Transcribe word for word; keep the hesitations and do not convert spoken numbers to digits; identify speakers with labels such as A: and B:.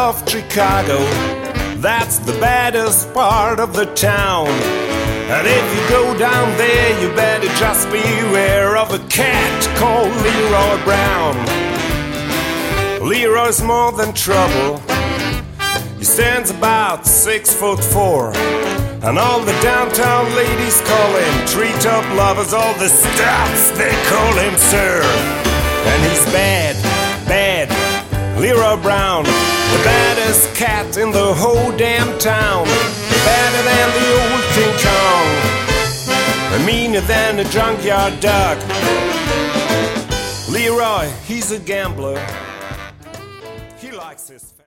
A: of Chicago. That's the baddest part of the town. And if you go down there, you better just beware of a cat called Leroy Brown. Leroy's more than trouble. He stands about six foot four. And all the downtown ladies call him treetop lovers. All the stuffs, they call him sir. And he's bad, bad, Leroy Brown, the baddest cat in the whole damn town. Better than the old King Kong, and meaner than a junkyard dog. Leroy, he's a gambler. He likes his